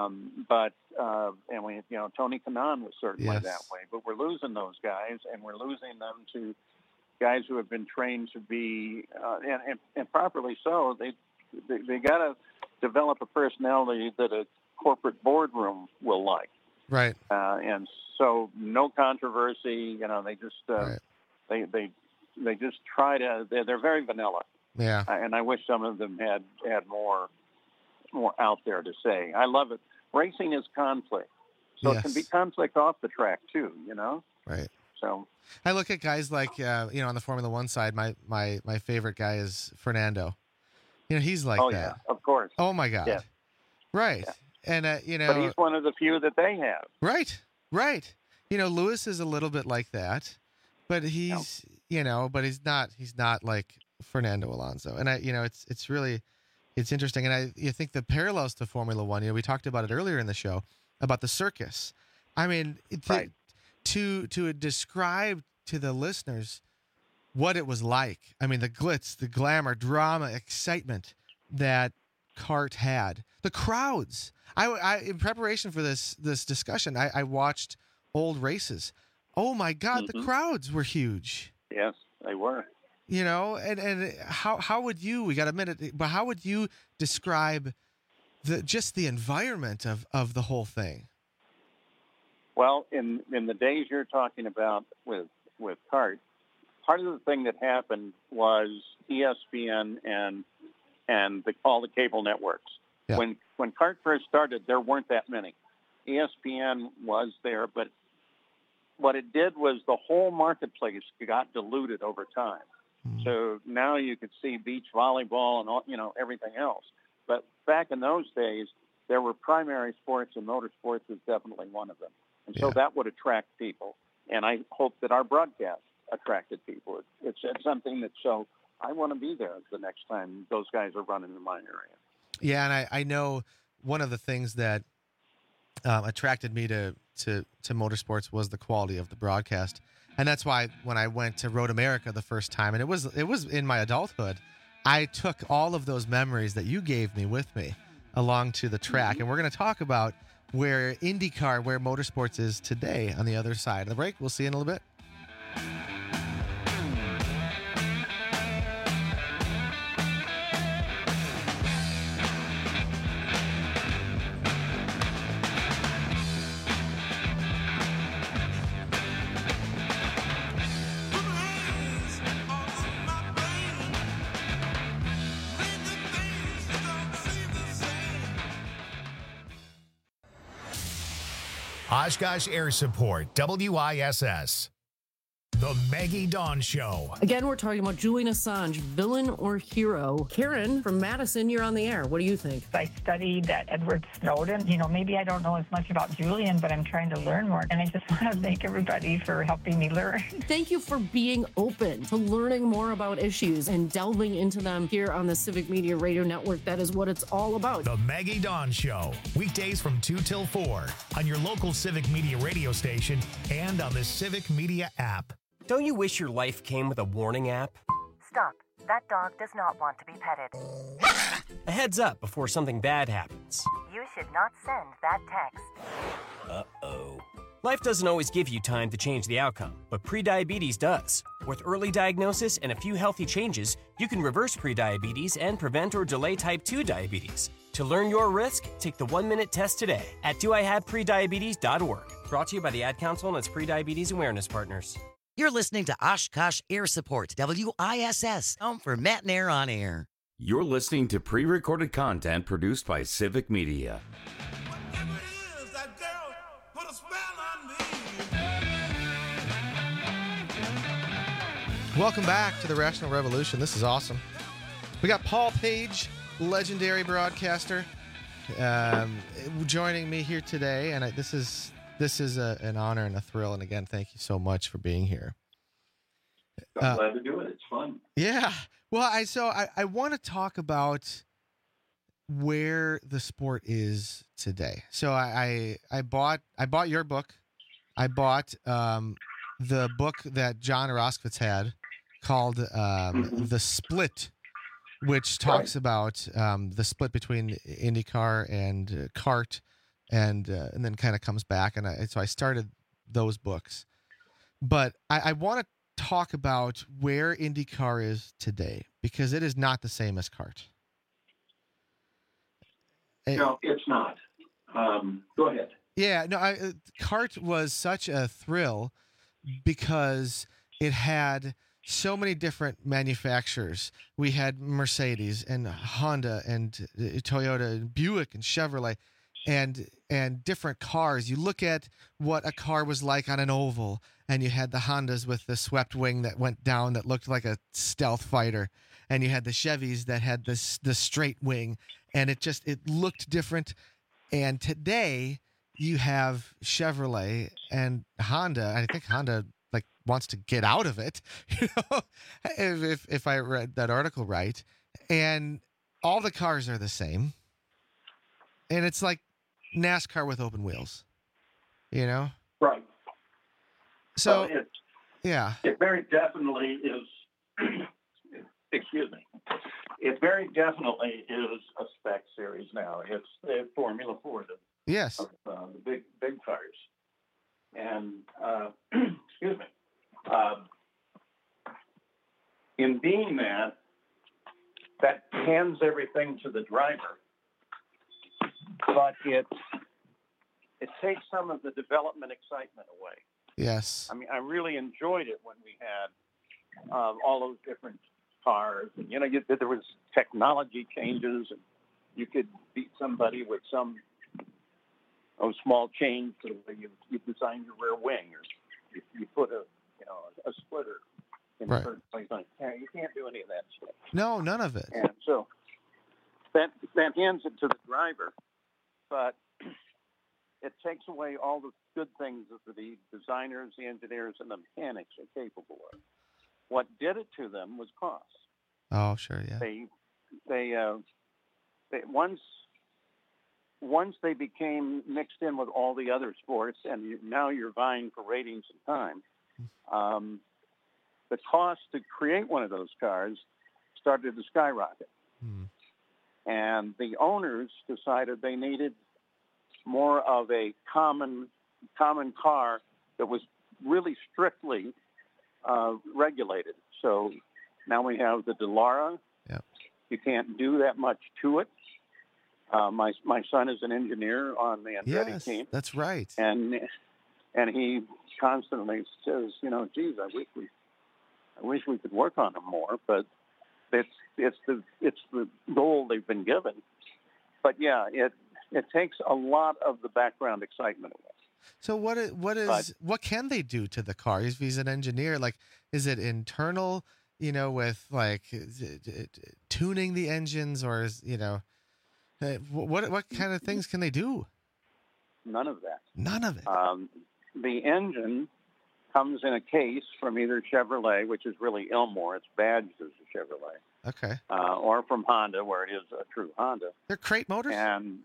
And we, Tony Kanaan was certainly Yes. that way. But we're losing those guys, and we're losing them to guys who have been trained to be, and properly so. They got to develop a personality that a corporate boardroom will like. Right. And so no controversy. They just right. they just try to. They're very vanilla. Yeah. And I wish some of them had more out there to say. I love it. Racing is conflict. So it can be conflict off the track too, Right. So I look at guys like on the Formula One side. My favorite guy is Fernando. He's like that. Yeah, of course. Oh my God. Yeah. Right. Yeah. And but he's one of the few that they have. Right. Lewis is a little bit like that, but he's but he's not like Fernando Alonso. And it's really interesting. And you think the parallels to Formula One. We talked about it earlier in the show about the circus. I mean, to describe to the listeners what it was like. I mean, the glitz, the glamour, drama, excitement that CART had. The crowds. I in preparation for this discussion, I watched old races. Oh my God, the crowds were huge. Yes, they were. And how would you? We got a minute, but how would you describe the environment of the whole thing? Well, in the days you're talking about with CART, part of the thing that happened was ESPN and all the cable networks. Yeah. When CART first started, there weren't that many. ESPN was there, but what it did was the whole marketplace got diluted over time. So now you could see beach volleyball and all, everything else. But back in those days, there were primary sports, and motorsports is definitely one of them. And so that would attract people. And I hope that our broadcast attracted people. It's something that I want to be there the next time those guys are running in my area. Yeah, and I know one of the things that attracted me to motorsports was the quality of the broadcast. And that's why when I went to Road America the first time, and it was in my adulthood, I took all of those memories that you gave me with me along to the track. And we're going to talk about where IndyCar, where motorsports is today on the other side of the break. We'll see you in a little bit. Oshkosh Air Support, WISS. The Maggie Dawn Show. Again, we're talking about Julian Assange, villain or hero. Karen from Madison, you're on the air. What do you think? I studied Edward Snowden. Maybe I don't know as much about Julian, but I'm trying to learn more. And I just want to thank everybody for helping me learn. Thank you for being open to learning more about issues and delving into them here on the Civic Media Radio Network. That is what it's all about. The Maggie Dawn Show. Weekdays from 2 till 4 on your local Civic Media radio station and on the Civic Media app. Don't you wish your life came with a warning app? Stop. That dog does not want to be petted. A heads up before something bad happens. You should not send that text. Uh-oh. Life doesn't always give you time to change the outcome, but prediabetes does. With early diagnosis and a few healthy changes, you can reverse prediabetes and prevent or delay type 2 diabetes. To learn your risk, take the 1-minute test today at doihaveprediabetes.org. Brought to you by the Ad Council and its prediabetes awareness partners. You're listening to Oshkosh Air Support, WISS, home for Matt and Air on Air. You're listening to pre-recorded content produced by Civic Media. Welcome back to the Rational Revolution. This is awesome. We got Paul Page, legendary broadcaster, joining me here today, and this is an honor and a thrill. And again, thank you so much for being here. I'm glad to do it. It's fun. Yeah. Well, I want to talk about where the sport is today. So I bought your book. I bought the book that John Roskvitz had called The Split, which talks about the split between IndyCar and CART. And then kind of comes back, so I started those books. But I want to talk about where IndyCar is today, because it is not the same as CART. No, it's not. Go ahead. Yeah, no, CART was such a thrill because it had so many different manufacturers. We had Mercedes and Honda and Toyota and Buick and Chevrolet. and different cars. You look at what a car was like on an oval, and you had the Hondas with the swept wing that went down that looked like a stealth fighter, and you had the Chevys that had the straight wing, and it looked different. And today you have Chevrolet and Honda. I think Honda wants to get out of it, if I read that article right. And all the cars are the same. And it's like NASCAR with open wheels, Right. So, well, it very definitely is, excuse me, it very definitely is a spec series now. It's the Formula 4, yes, of the big cars. And, excuse me, in being that hands everything to the driver, but it takes some of the development excitement away. Yes. I mean, I really enjoyed it when we had all those different cars, and there was technology changes, and you could beat somebody with some small change to the way you design your rear wing, or you put a splitter in a certain place on it. You can't do any of that stuff. No, none of it. And so that hands it to the driver, but it takes away all the good things that the designers, the engineers, and the mechanics are capable of. What did it to them was cost. Oh, sure, yeah. They once they became mixed in with all the other sports, and now you're vying for ratings and time, the cost to create one of those cars started to skyrocket. And the owners decided they needed more of a common car that was really strictly regulated. So now we have the Dallara. Yep. You can't do that much to it. My son is an engineer on the Andretti team. That's right. And he constantly says, geez, I wish we could work on them more, but it's the goal they've been given. But yeah, it takes a lot of the background excitement away. So what can they do to the car? If he's an engineer, is it internal, with tuning the engines, or what kind of things can they do? None of that. None of it. The engine comes in a case from either Chevrolet, which is really Ilmor. It's badged as a Chevrolet. Okay. Or from Honda, where it is a true Honda. They're crate motors? And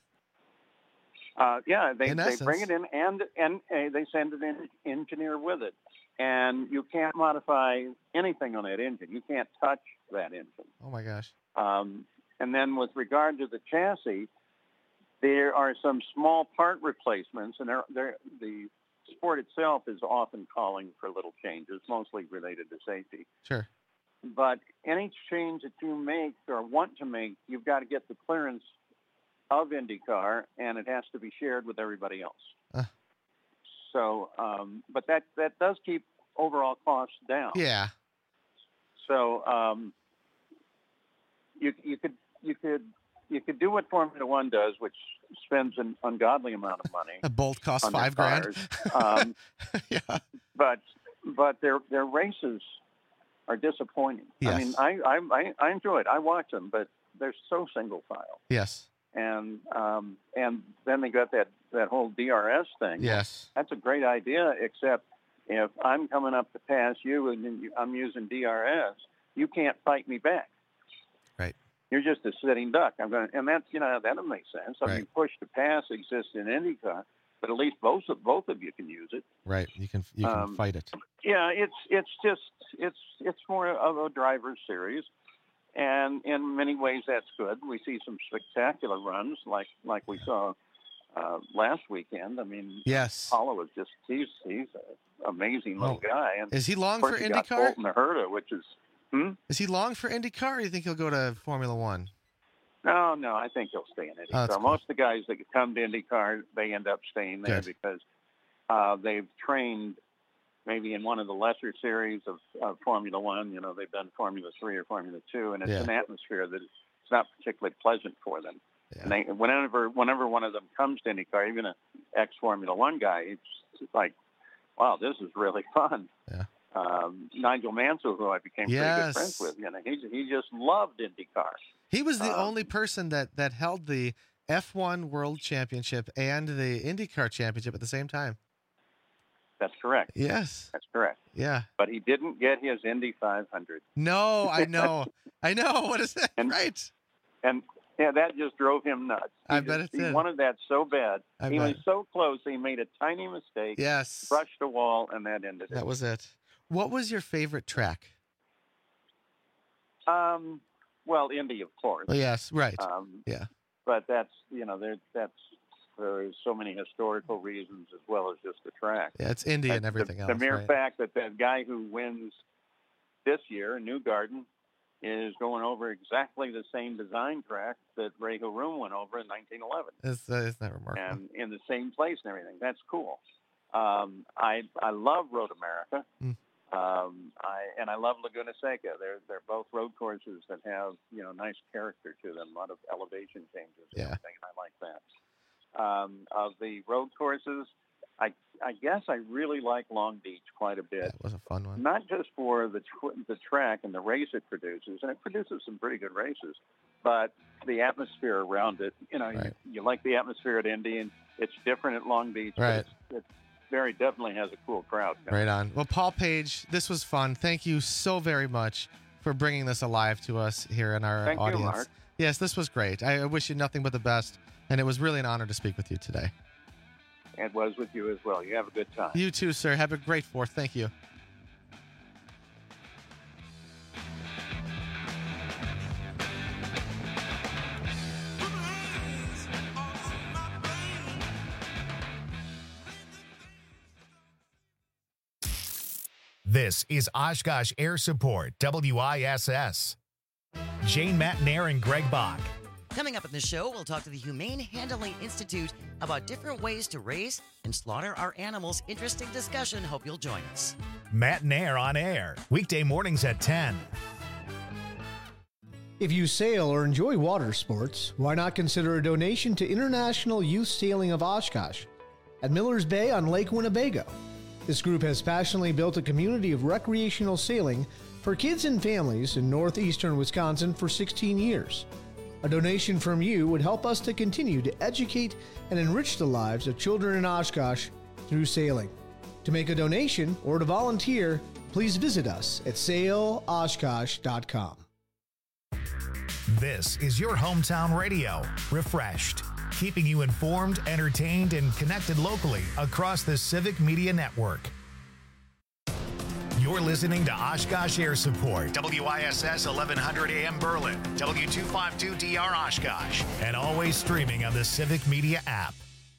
they bring it in and they send it in engineer with it. And you can't modify anything on that engine. You can't touch that engine. Oh, my gosh. And then with regard to the chassis, there are some small part replacements, and the sport itself is often calling for little changes, mostly related to safety. Sure. But any change that you make or want to make, you've got to get the clearance of IndyCar, and it has to be shared with everybody else. So, but that does keep overall costs down. Yeah. So you could do what Formula One does, which spends an ungodly amount of money. A Bolt costs $5,000. Yeah. But their races are disappointing. Yes. I mean, I enjoy it. I watch them, but they're so single file. Yes. And then they got that whole DRS thing. Yes. That's a great idea, except if I'm coming up to pass you and I'm using DRS, you can't fight me back. Right. You're just a sitting duck. And that's, that'll make sense. I mean, push to pass exists in IndyCar, but at least both of you can use it. Right. You can fight it. Yeah, it's more of a driver's series. And in many ways, that's good. We see some spectacular runs like we saw last weekend. I mean, yes, Paulo is he's an amazing little guy. And is he long for IndyCar? Bolton Herta, which is. Is he long for IndyCar, or do you think he'll go to Formula One? No, I think he'll stay in IndyCar. Cool. Most of the guys that come to IndyCar, they end up staying there because they've trained maybe in one of the lesser series of Formula One. They've done Formula 3 or Formula 2, and it's an atmosphere that it's not particularly pleasant for them. And whenever one of them comes to IndyCar, even an ex-Formula One guy, it's like, wow, this is really fun. Yeah. Nigel Mansell, who I became pretty good friends with, he just loved IndyCar. He was the only person that held the F1 World Championship and the IndyCar Championship at the same time. That's correct. Yes. That's correct. Yeah. But he didn't get his Indy 500. No, I know. I know. What is that? Right. And that just drove him nuts. He wanted that so bad. He was so close. He made a tiny mistake. Yes. Brushed a wall, and that ended it. That was it. What was your favorite track? Well, Indy, of course. Oh, yes. Right. Yeah. But there's so many historical reasons as well as just the track. Yeah, it's Indy and everything else. The mere fact that guy who wins this year, Newgarden, is going over exactly the same design track that Ray Haroon went over in 1911. Isn't that remarkable? And in the same place and everything. That's cool. I love Road America. I love Laguna Seca. They're both road courses that have nice character to them, a lot of elevation changes. And everything. I like that. Of the road courses, I guess I really like Long Beach quite a bit. That was a fun one. Not just for the track and the race it produces, and it produces some pretty good races, but the atmosphere around it. You like the atmosphere at Indy, and it's different at Long Beach. Right. But it very definitely has a cool crowd. Right on. Well, Paul Page, this was fun. Thank you so very much for bringing this alive to us here in our audience. Thank you, Mark. Yes, this was great. I wish you nothing but the best, and it was really an honor to speak with you today. It was with you as well. You have a good time. You too, sir. Have a great 4th. Thank you. This is Oshkosh Air Support, WISS. Jane Matnair and Greg Bach. Coming up in the show, we'll talk to the Humane Handling Institute about different ways to raise and slaughter our animals. Interesting discussion. Hope you'll join us. Matnair on air, weekday mornings at 10. If you sail or enjoy water sports, why not consider a donation to International Youth Sailing of Oshkosh at Millers Bay on Lake Winnebago. This group has passionately built a community of recreational sailing for kids and families in northeastern Wisconsin for 16 years. A donation from you would help us to continue to educate and enrich the lives of children in Oshkosh through sailing. To make a donation or to volunteer, please visit us at sailoshkosh.com. This is your hometown radio, refreshed, keeping you informed, entertained, and connected locally across the Civic Media Network. You're listening to Oshkosh Air Support, WISS 1100 AM Berlin, W252DR Oshkosh, and always streaming on the Civic Media app.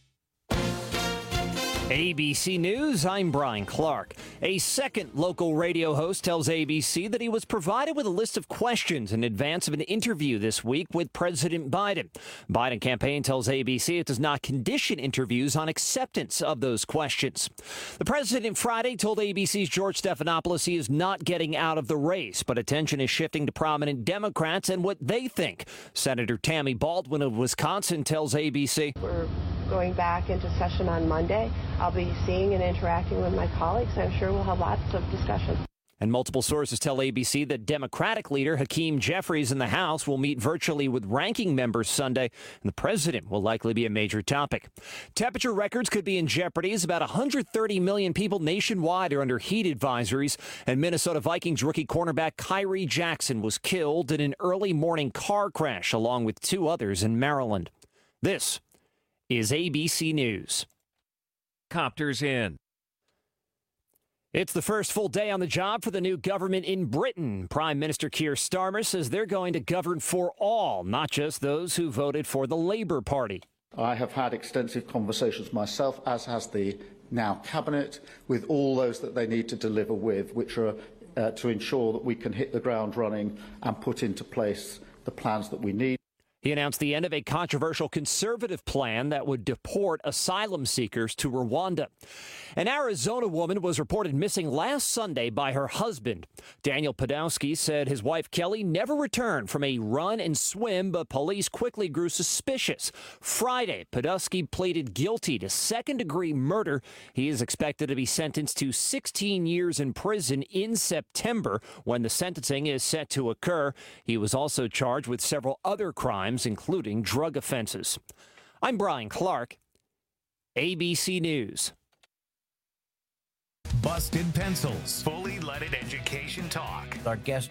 ABC News, I'm Brian Clark. A second local radio host tells ABC that he was provided with a list of questions in advance of an interview this week with President Biden. Biden campaign tells ABC it does not condition interviews on acceptance of those questions. The president Friday told ABC's George Stephanopoulos he is not getting out of the race, but attention is shifting to prominent Democrats and what they think. Senator Tammy Baldwin of Wisconsin tells ABC. We're going back into session on Monday. I'll be seeing and interacting with my colleagues. I'm sure we'll have lots of discussion. And multiple sources tell ABC that Democratic leader Hakeem Jeffries in the House will meet virtually with ranking members Sunday, and the president will likely be a major topic. Temperature records could be in jeopardy as about 130 million people nationwide are under heat advisories, and Minnesota Vikings rookie cornerback Kyrie Jackson was killed in an early morning car crash along with 2 others in Maryland. This is ABC News. Copters in. It's the first full day on the job for the new government in Britain. Prime Minister Keir Starmer says they're going to govern for all, not just those who voted for the Labour Party. I have had extensive conversations myself, as has the now Cabinet, with all those that they need to deliver with, which are to ensure that we can hit the ground running and put into place the plans that we need. He announced the end of a controversial conservative plan that would deport asylum seekers to Rwanda. An Arizona woman was reported missing last Sunday by her husband. Daniel Podolsky said his wife Kelly never returned from a run and swim, but police quickly grew suspicious. Friday, Podolsky pleaded guilty to second-degree murder. He is expected to be sentenced to 16 years in prison in September, when the sentencing is set to occur. He was also charged with several other crimes, including drug offenses. I'm Brian Clark, ABC News. Busted Pencils, fully leaded education talk. Our guest